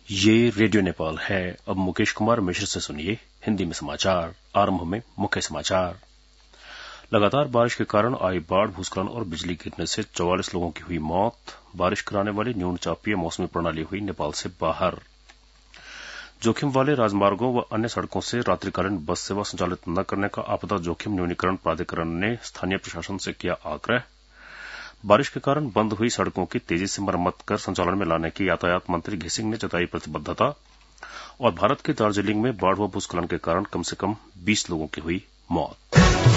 ये रेडियो नेपाल है। अब मुकेश कुमार मिश्र से सुनिए हिंदी में समाचार। आरंभ में मुख्य समाचार। लगातार बारिश के कारण आई बाढ़, भूस्खलन और बिजली गिरने से 44 लोगों की हुई मौत। बारिश कराने वाली न्यूनचापीय मौसमी प्रणाली हुई नेपाल से बाहर। जोखिम वाले राजमार्गों व अन्य सड़कों से रात्रिकालीन बस सेवा संचालित न करने का आपदा जोखिम न्यूनीकरण प्राधिकरण ने स्थानीय प्रशासन से किया आग्रह। बारिश के कारण बंद हुई सड़कों की तेजी से मरम्मत कर संचालन में लाने की यातायात मंत्री घिसिंग ने जताई प्रतिबद्धता। और भारत के दार्जिलिंग में बाढ़ व भूस्खलन के कारण कम से कम 20 लोगों की हुई मौत।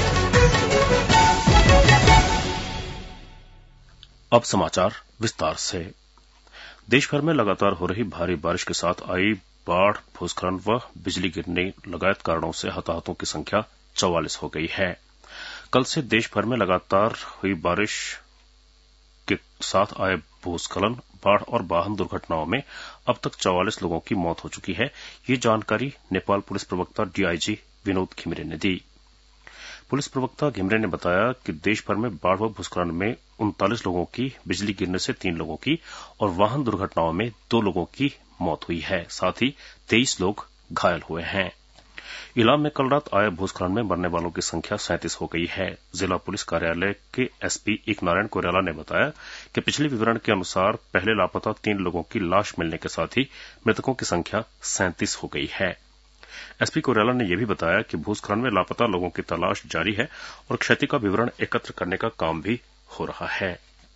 अब समाचार विस्तार से। देश भर में लगातार हो रही भारी बारिश के साथ आई बाढ़, भूस्खलन व बिजली गिरने लगातार कारणों से हताहतों की संख्या 44 हो गई है। कल से देश भर में लगातार हुई बारिश के साथ आए भूस्खलन, बाढ़ और वाहन दुर्घटनाओं में अब तक 44 लोगों की मौत हो चुकी है। ये जानकारी नेपाल पुलिस प्रवक्ता डीआईजी विनोद घिमिरे ने दी। पुलिस प्रवक्ता घिमिरे ने बताया कि देश भर में बाढ़ व भूस्खलन में 39 लोगों की, बिजली गिरने से 3 लोगों की और वाहन दुर्घटनाओं में 2 लोगों की मौत हुई है। साथ ही 23 लोग घायल हुए हैं। इलाम में कल रात आए भूस्खलन में मरने वालों की संख्या 37 हो गई है। जिला पुलिस कार्यालय के एसपी एक नारायण कोइराला ने बताया कि पिछले विवरण के अनुसार पहले लापता 3 लोगों की लाश मिलने के साथ ही मृतकों की संख्या 37 हो गई है। एसपी कोइराला ने यह भी बताया कि भूस्खलन में लापता लोगों की तलाश जारी है और क्षति का विवरण एकत्र करने का काम भी हो रहा है।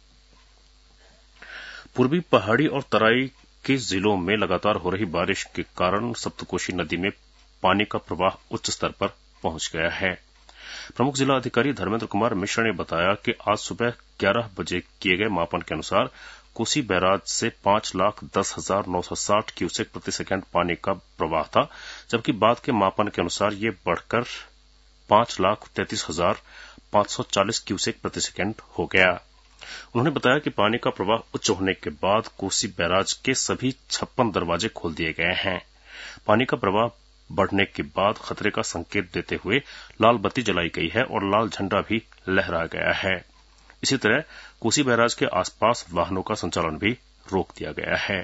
पूर्वी पहाड़ी और तराई के जिलों में लगातार हो रही बारिश के कारण सप्तकोशी नदी में पानी का प्रवाह उच्च स्तर पर पहुंच गया है। प्रमुख जिला अधिकारी धर्मेंद्र कुमार मिश्र ने बताया कि आज सुबह 11 बजे किए गए मापन के अनुसार कोसी बैराज से 5,10,960 क्यूसेक प्रति सेकंड पानी का प्रवाह था, जबकि बाद के मापन के अनुसार ये बढ़कर 5,33,540 क्यूसेक प्रति सेकंड हो गया। उन्होंने बताया कि पानी का प्रवाह उच्च होने के बाद कोसी बैराज के सभी 56 दरवाजे खोल दिए गए हैं। पानी का प्रवाह बढ़ने के बाद खतरे का संकेत देते हुए लाल बत्ती जलाई गई है और लाल झंडा भी लहराया गया है। इसी तरह कोसी बैराज के आसपास वाहनों का संचालन भी रोक दिया गया है।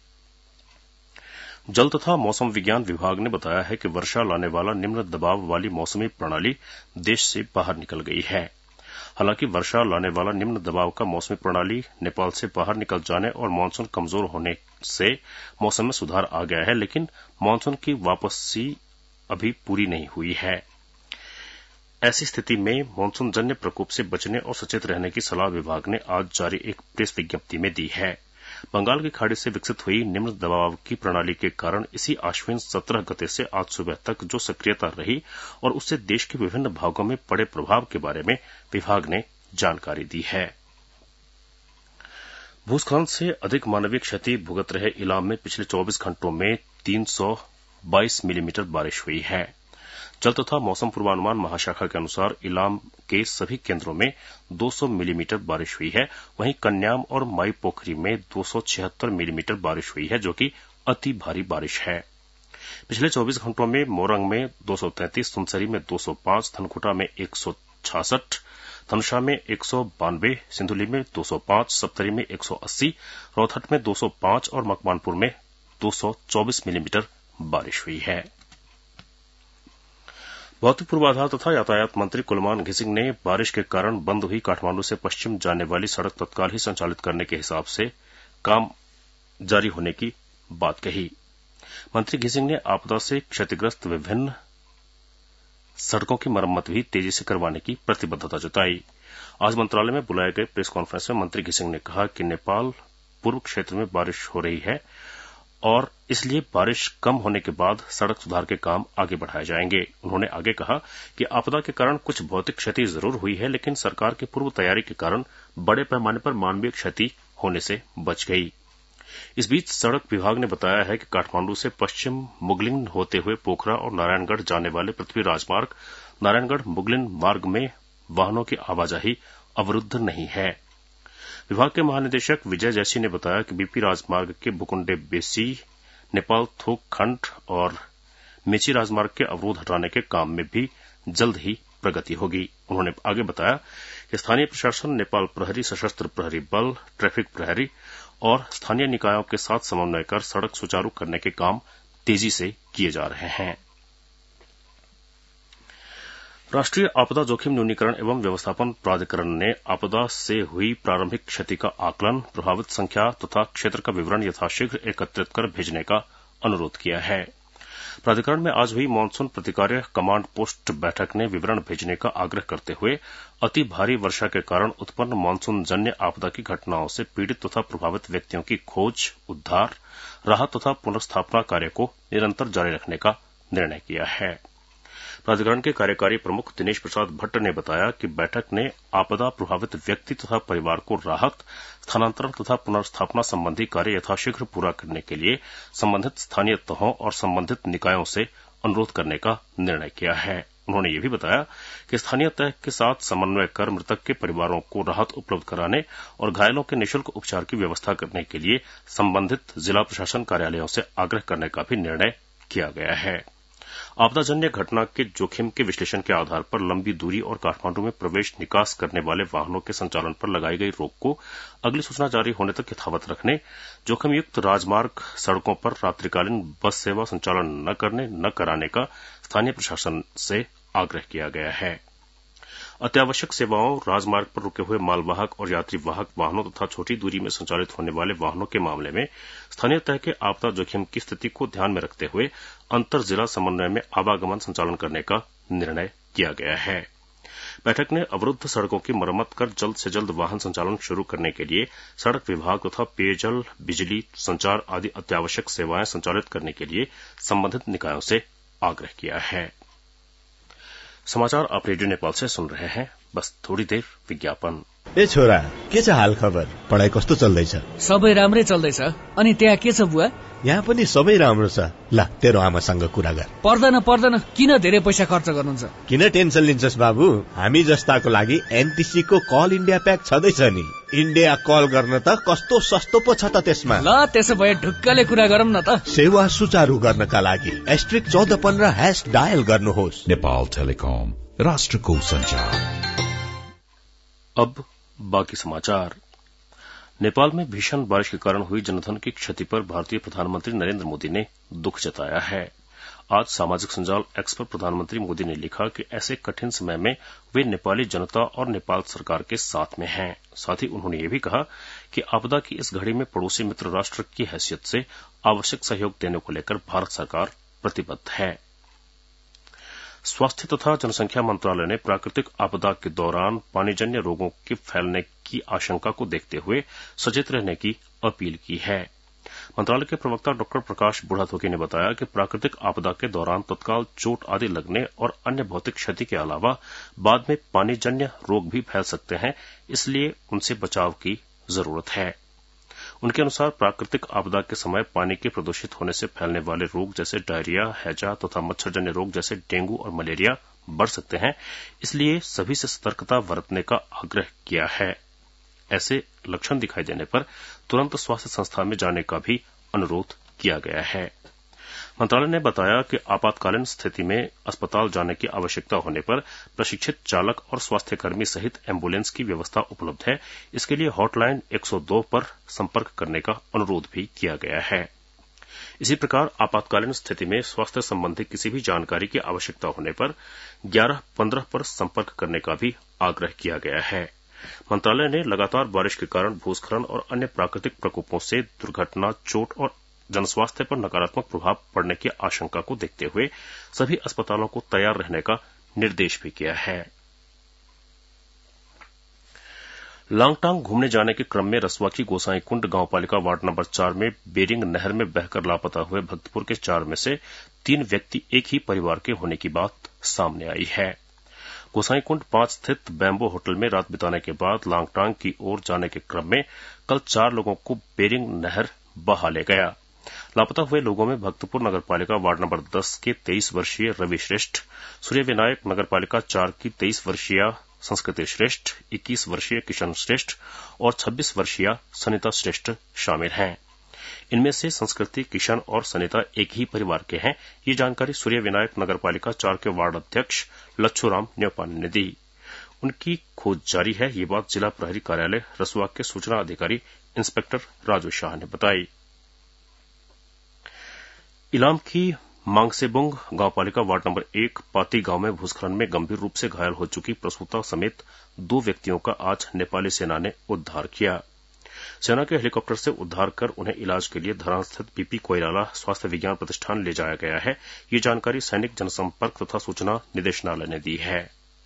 जल तथा मौसम विज्ञान विभाग ने बताया है कि वर्षा लाने वाला निम्न दबाव वाली मौसमी प्रणाली देश से बाहर निकल गई है। हालांकि वर्षा लाने वाला निम्न दबाव का मौसमी प्रणाली नेपाल से बाहर निकल जाने और मानसून कमजोर होने से मौसम में सुधार आ गया है, लेकिन मानसून की वापसी अभी पूरी नहीं हुई है। ऐसी स्थिति में मानसून जन्य प्रकोप से बचने और सचेत रहने की सलाह विभाग ने आज जारी एक प्रेस विज्ञप्ति में दी है। बंगाल की खाड़ी से विकसित हुई निम्न दबाव की प्रणाली के कारण इसी आश्विन 17 गते से आज सुबह तक जो सक्रियता रही और उससे देश के विभिन्न भागों में पड़े प्रभाव के बारे में विभाग ने जानकारी दी है। भूस्खलन से अधिक मानवीय क्षति भुगत रहे इलाम में पिछले 24 घंटों में 322 मिलीमीटर बारिश हुई है। जल तथा मौसम पूर्वानुमान महाशाखा के अनुसार इलाम के सभी केंद्रों में 200 मिलीमीटर बारिश हुई है। वहीं कन्याम और माई पोखरी में 276 मिलीमीटर बारिश हुई है, जो कि अति भारी बारिश है। पिछले 24 घंटों में मोरंग में 233, सुनसरी में 205, धनकुटा में 166, धनुषा में 192, सिंधुली में 205, सप्तरी में 180, रौतहट में 205 और मकवानपुर में 224 मिलीमीटर बारिश हुई है। भौतिक पूर्वाधार तथा यातायात मंत्री कुलमान घिसिंग ने बारिश के कारण बंद हुई काठमांडू से पश्चिम जाने वाली सड़क तत्काल ही संचालित करने के हिसाब से काम जारी होने की बात कही। मंत्री घिसिंग ने आपदा से क्षतिग्रस्त विभिन्न सड़कों की मरम्मत भी तेजी से करवाने की प्रतिबद्धता जताई। आज मंत्रालय में बुलाए गए प्रेस कॉन्फ्रेंस में मंत्री घिसिंग ने कहा कि नेपाल पूर्व क्षेत्र में बारिश हो रही है और इसलिए बारिश कम होने के बाद सड़क सुधार के काम आगे बढ़ाए जाएंगे। उन्होंने आगे कहा कि आपदा के कारण कुछ भौतिक क्षति जरूर हुई है, लेकिन सरकार की पूर्व तैयारी के कारण बड़े पैमाने पर मानवीय क्षति होने से बच गई। इस बीच सड़क विभाग ने बताया है कि काठमांडू से पश्चिम मुगलिन होते हुए पोखरा और नारायणगढ़ जाने वाले पृथ्वी राजमार्ग नारायणगढ़ मुगलिन मार्ग में वाहनों की आवाजाही अवरुद्ध नहीं है। विभाग के महानिदेशक विजय जैसी ने बताया कि बीपी राजमार्ग के बुकुंडे बेसी, नेपाल थोक खंड और मेची राजमार्ग के अवरोध हटाने के काम में भी जल्द ही प्रगति होगी। उन्होंने आगे बताया कि स्थानीय प्रशासन, नेपाल प्रहरी, सशस्त्र प्रहरी बल, ट्रैफिक प्रहरी और स्थानीय निकायों के साथ समन्वय कर सड़क सुचारू करने के काम तेजी से किए जा रहे हैं। राष्ट्रीय आपदा जोखिम न्यूनीकरण एवं व्यवस्थापन प्राधिकरण ने आपदा से हुई प्रारंभिक क्षति का आकलन, प्रभावित संख्या तथा क्षेत्र का विवरण यथाशीघ्र एकत्रित कर भेजने का अनुरोध किया है। प्राधिकरण में आज हुई मानसून प्रतिकार्य कमांड पोस्ट बैठक ने विवरण भेजने का आग्रह करते हुए अति भारी वर्षा के कारण उत्पन्न मानसून जन्य आपदा की घटनाओं से पीड़ित तथा प्रभावित व्यक्तियों की खोज, उद्धार, राहत तथा पुनर्स्थापना कार्य को निरंतर जारी रखने का निर्णय किया है। प्राधिकरण के कार्यकारी प्रमुख दिनेश प्रसाद भट्ट ने बताया कि बैठक ने आपदा प्रभावित व्यक्ति तथा परिवार को राहत, स्थानांतरण तथा पुनर्स्थापना संबंधी कार्य यथाशीघ्र पूरा करने के लिए संबंधित स्थानीय तहों और संबंधित निकायों से अनुरोध करने का निर्णय किया है। उन्होंने ये भी बताया कि स्थानीय तह के साथ समन्वय कर मृतक के परिवारों को राहत उपलब्ध कराने और घायलों के निःशुल्क उपचार की व्यवस्था करने के लिए संबंधित जिला प्रशासन कार्यालयों से आग्रह करने का भी निर्णय किया गया है। आपदाजन्य घटना के जोखिम के विश्लेषण के आधार पर लंबी दूरी और काठमांडू में प्रवेश निकास करने वाले वाहनों के संचालन पर लगाई गई रोक को अगली सूचना जारी होने तक यथावत रखने, जोखिमयुक्त राजमार्ग सड़कों पर रात्रिकालीन बस सेवा संचालन न करने न कराने का स्थानीय प्रशासन से आग्रह किया गया है। अत्यावश्यक सेवाओं, राजमार्ग पर रुके हुए मालवाहक और यात्री वाहक वाहनों तथा छोटी दूरी में संचालित होने वाले वाहनों के मामले में स्थानीय तह के आपदा जोखिम की स्थिति को ध्यान में रखते हुए अंतर जिला समन्वय में आवागमन संचालन करने का निर्णय किया गया है। बैठक ने अवरुद्ध सड़कों की मरम्मत कर जल्द से जल्द वाहन संचालन शुरू करने के लिए सड़क विभाग तथा पेयजल, बिजली, संचार आदि अत्यावश्यक सेवाएं संचालित करने के लिए संबंधित निकायों से आग्रह किया है। समाचार आप रेडियो नेपाल से सुन रहे हैं। बस थोड़ी देर विज्ञापन। ए छोरा, के छ हाल खबर? पढाइ कस्तो चल्दैछ? सबै राम्रै चल्दैछ। अनि त्यहाँ के छ बुवा? यहाँ पनि सबै राम्रो छ। ल, तेरो आमासँग कुरा गर। पर्दैन, किन धेरै पैसा खर्च गर्नुहुन्छ? किन टेन्सन लिन्छस् बाबु? हामी जस्ताको लागि एनटीसी को कल इन्डिया प्याक छँदैछ नि। इन्डिया कल गर्न त कस्तो सस्तो पो छ त त्यसमा। ल, त्यसो भए ढुक्कले कुरा गरौँ न त। सेवा सुचारू गर्नका लागि *1415# डायल गर्नुहोस्। नेपाल टेलिकम, राष्ट्रको संचार। अब बाकी समाचार। नेपाल में भीषण बारिश के कारण हुई जनधन की क्षति पर भारतीय प्रधानमंत्री नरेंद्र मोदी ने दुख जताया है। आज सामाजिक संजाल एक्स पर प्रधानमंत्री मोदी ने लिखा कि ऐसे कठिन समय में वे नेपाली जनता और नेपाल सरकार के साथ में हैं। साथ ही उन्होंने ये भी कहा कि आपदा की इस घड़ी में पड़ोसी मित्र राष्ट्र की हैसियत से आवश्यक सहयोग देने को लेकर भारत सरकार प्रतिबद्ध है। स्वास्थ्य तथा जनसंख्या मंत्रालय ने प्राकृतिक आपदा के दौरान पानीजन्य रोगों के फैलने की आशंका को देखते हुए सचेत रहने की अपील की है। मंत्रालय के प्रवक्ता डॉक्टर प्रकाश बुढ़ाथोकी ने बताया कि प्राकृतिक आपदा के दौरान तत्काल चोट आदि लगने और अन्य भौतिक क्षति के अलावा बाद में पानीजन्य रोग भी फैल सकते हैं, इसलिए उनसे बचाव की जरूरत है। उनके अनुसार प्राकृतिक आपदा के समय पानी के प्रदूषित होने से फैलने वाले रोग जैसे डायरिया, हैजा तथा मच्छरजन्य रोग जैसे डेंगू और मलेरिया बढ़ सकते हैं, इसलिए सभी से सतर्कता बरतने का आग्रह किया है। ऐसे लक्षण दिखाई देने पर तुरंत स्वास्थ्य संस्था में जाने का भी अनुरोध किया गया है। मंत्रालय ने बताया कि आपातकालीन स्थिति में अस्पताल जाने की आवश्यकता होने पर प्रशिक्षित चालक और स्वास्थ्यकर्मी सहित एम्बुलेंस की व्यवस्था उपलब्ध है। इसके लिए हॉटलाइन 102 पर संपर्क करने का अनुरोध भी किया गया है। इसी प्रकार आपातकालीन स्थिति में स्वास्थ्य संबंधी किसी भी जानकारी की आवश्यकता होने पर 1115 पर संपर्क करने का भी आग्रह किया गया है। मंत्रालय ने लगातार बारिश के कारण भूस्खलन और अन्य प्राकृतिक प्रकोपों से दुर्घटना, चोट और जनस्वास्थ्य पर नकारात्मक प्रभाव पड़ने की आशंका को देखते हुए सभी अस्पतालों को तैयार रहने का निर्देश भी किया है। लांगटांग घूमने जाने के क्रम में रसवा की गोसाईकुंड गांवपालिका वार्ड नंबर 4 में बेरिंग नहर में बहकर लापता हुए भक्तपुर के 4 में से 3 व्यक्ति एक ही परिवार के होने की बात सामने आई है। गोसाईकुंड 5 स्थित बैम्बो होटल में रात बिताने के बाद लांगटांग की ओर जाने के क्रम में कल 4 लोगों को बेरिंग नहर बहा ले गया। लापता हुए लोगों में भक्तपुर नगरपालिका वार्ड नंबर 10 के 23 वर्षीय रवि श्रेष्ठ, सूर्य विनायक नगरपालिका 4 की 23 वर्षीय संस्कृति श्रेष्ठ, 21 वर्षीय किशन श्रेष्ठ और 26 वर्षीय सनिता श्रेष्ठ शामिल हैं। इनमें से संस्कृति, किशन और सनिता एक ही परिवार के हैं। ये जानकारी सूर्य विनायक नगरपालिका 4 के वार्ड अध्यक्ष लच्छूराम न्योपान ने दी। उनकी खोज जारी है। ये बात जिला प्रहरी कार्यालय रसुआ के सूचना अधिकारी इंस्पेक्टर राजू शाह ने बताई। इलाम की मांगसेबुंग गांव पालिका वार्ड नंबर 1 पाती गांव में भूस्खलन में गंभीर रूप से घायल हो चुकी प्रसूता समेत 2 व्यक्तियों का आज नेपाली सेना ने उद्धार किया। सेना के हेलीकॉप्टर से उद्धार कर उन्हें इलाज के लिए धरान स्थित बीपी कोइराला स्वास्थ्य विज्ञान प्रतिष्ठान ले जाया गया है। ये जानकारी सैनिक जनसंपर्क तथा सूचना निदेशालय ने दी है।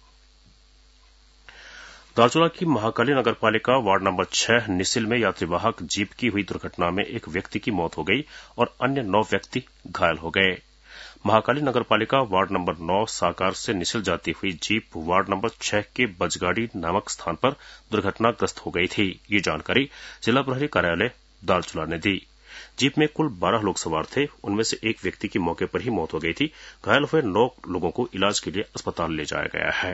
दार्चुला की महाकाली नगरपालिका वार्ड नंबर 6 निसिल में यात्रीवाहक जीप की हुई दुर्घटना में एक व्यक्ति की मौत हो गई और अन्य 9 व्यक्ति घायल हो गए। महाकाली नगरपालिका वार्ड नंबर 9 साकार से निसिल जाती हुई जीप वार्ड नंबर 6 के बजगाड़ी नामक स्थान पर दुर्घटनाग्रस्त हो गई थी। ये जानकारी जिला प्रहरी कार्यालय दार्चुला ने दी। जीप में कुल 12 लोग सवार थे। उनमें से एक व्यक्ति की मौके पर ही मौत हो गई थी। घायल हुए 9 लोगों को इलाज के लिए अस्पताल ले जाया गया है।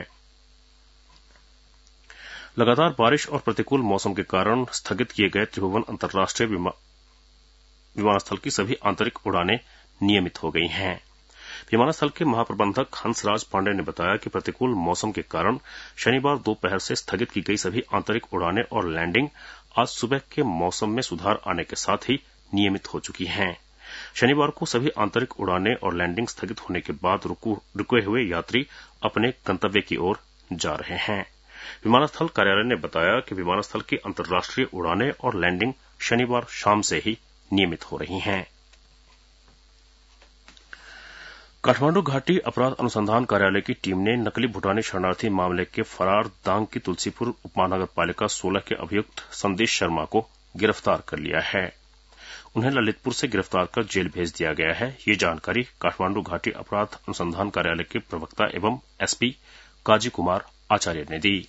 लगातार बारिश और प्रतिकूल मौसम के कारण स्थगित किए गए त्रिभुवन अंतर्राष्ट्रीय विमानस्थल की सभी आंतरिक उड़ानें नियमित हो गई हैं। विमानस्थल के महाप्रबंधक हंसराज पांडे ने बताया कि प्रतिकूल मौसम के कारण शनिवार दोपहर से स्थगित की गई सभी आंतरिक उड़ानें और लैंडिंग आज सुबह के मौसम में सुधार आने के साथ ही नियमित हो चुकी हैं। शनिवार को सभी आंतरिक उड़ानें और लैंडिंग स्थगित होने के बाद रुके हुए यात्री अपने गंतव्य की ओर जा रहे हैं। विमानस्थल कार्यालय ने बताया कि विमानस्थल की अंतर्राष्ट्रीय उड़ानें और लैंडिंग शनिवार शाम से ही नियमित हो रही हैं। काठमांडू घाटी अपराध अनुसंधान कार्यालय की टीम ने नकली भूटानी शरणार्थी मामले के फरार दांग की तुलसीपुर उपमहानगर पालिका 16 के अभियुक्त संदेश शर्मा को गिरफ्तार कर लिया है। उन्हें ललितपुर से गिरफ्तार कर जेल भेज दिया गया है। ये जानकारी काठमांडू घाटी अपराध अनुसंधान कार्यालय के प्रवक्ता एवं एसपी काजी कुमार आचार्य ने दी।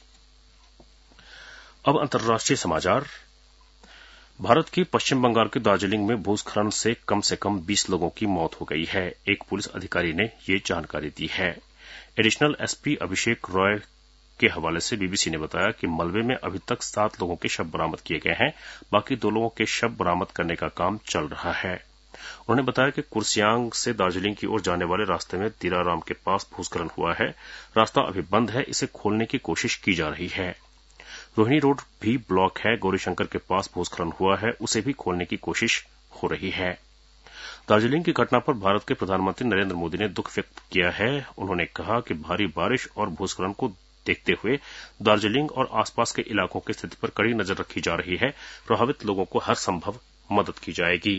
अब अंतर्राष्ट्रीय समाचार। भारत की पश्चिम बंगाल के दार्जिलिंग में भूस्खलन से कम 20 लोगों की मौत हो गई है। एक पुलिस अधिकारी ने ये जानकारी दी है। एडिशनल एसपी अभिषेक रॉय के हवाले से बीबीसी ने बताया कि मलबे में अभी तक 7 लोगों के शव बरामद किए गए हैं। बाकी 2 लोगों के शव बरामद करने का काम चल रहा है। उन्होंने बताया कि कुर्सियांग से दार्जिलिंग की ओर जाने वाले रास्ते में दिराराम के पास भूस्खलन हुआ है। रास्ता अभी बंद है, इसे खोलने की कोशिश की जा रही है। रोहिणी रोड भी ब्लॉक है। गौरीशंकर के पास भूस्खलन हुआ है, उसे भी खोलने की कोशिश हो रही है। दार्जिलिंग की घटना पर भारत के प्रधानमंत्री नरेंद्र मोदी ने दुख व्यक्त किया है। उन्होंने कहा कि भारी बारिश और भूस्खलन को देखते हुए दार्जिलिंग और आसपास के इलाकों की स्थिति पर कड़ी नजर रखी जा रही है। प्रभावित लोगों को हर संभव मदद की जाएगी।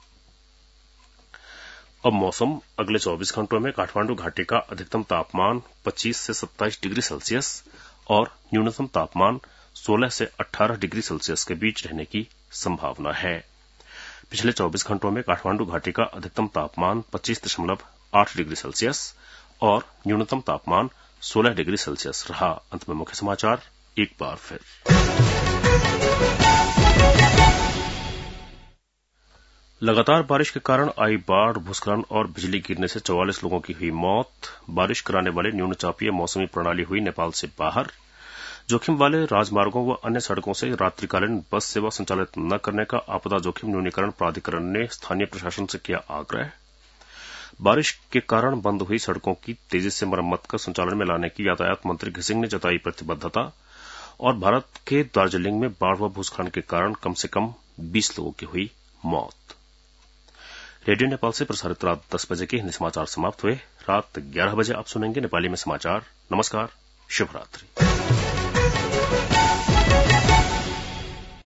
अब मौसम। अगले 24 घंटों में काठमांडू घाटी का अधिकतम तापमान 25 से 27 डिग्री सेल्सियस और न्यूनतम तापमान 16 से 18 डिग्री सेल्सियस के बीच रहने की संभावना है। पिछले 24 घंटों में काठमांडू घाटी का अधिकतम तापमान 25.8 डिग्री सेल्सियस और न्यूनतम तापमान 16 डिग्री सेल्सियस रहा। अंत में मुख्य समाचार एक बार फिर। लगातार बारिश के कारण आई बाढ़, भूस्खलन और बिजली गिरने से 44 लोगों की हुई मौत। बारिश कराने वाले न्यूनचापीय मौसमी प्रणाली हुई नेपाल से बाहर। जोखिम वाले राजमार्गों व अन्य सड़कों से रात्रिकालीन बस सेवा संचालित न करने का आपदा जोखिम न्यूनीकरण प्राधिकरण ने स्थानीय प्रशासन से किया आग्रह। बारिश के कारण बंद हुई सड़कों की तेजी से मरम्मत कर संचालन में लाने की यातायात मंत्री घिसिंग ने जताई प्रतिबद्धता। और भारत के दार्जिलिंग में बाढ़ व भूस्खलन के कारण कम से कम 20 लोगों की हुई मौत। रेडियो नेपाल से प्रसारित रात 10 बजे के हिंदी समाचार समाप्त हुए। रात 11 बजे आप सुनेंगे नेपाली में समाचार। नमस्कार, शुभ रात्रि।